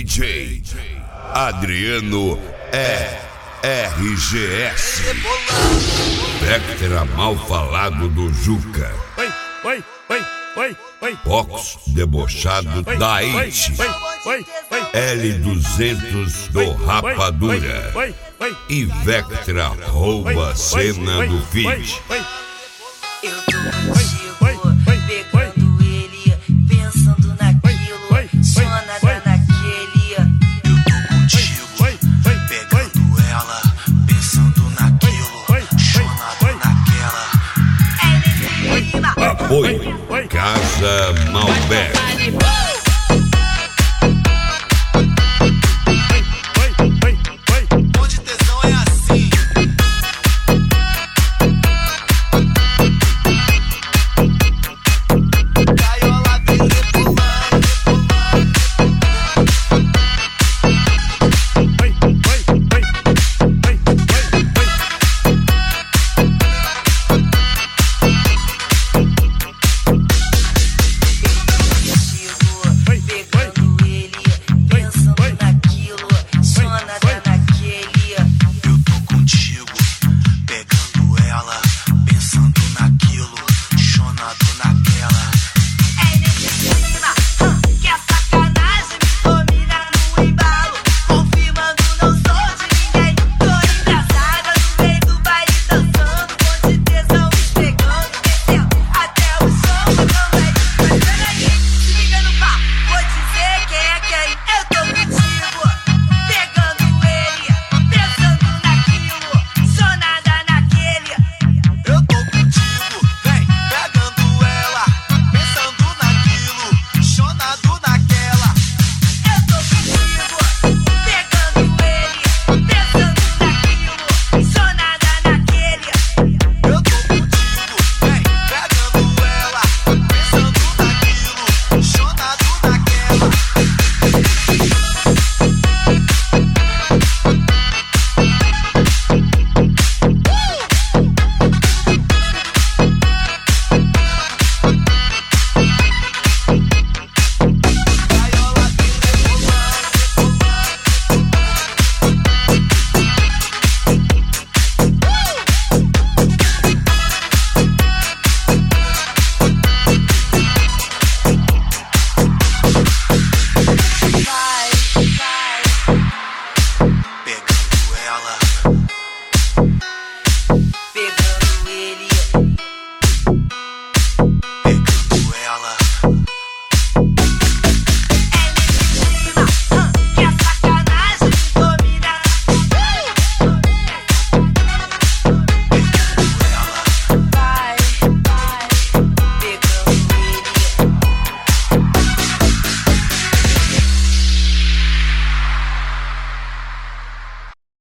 DJ Adriano RGS. Vectra mal falado do Juca. Fox debochado da It. L200 do Rapadura. E Vectra rouba a cena do feat. Eu tô contigo, pegando ele, pensando naquilo, só nada naquele. Eu tô contigo, pegando ela, pensando naquilo, só nada naquela. Apoio Casa Malbec.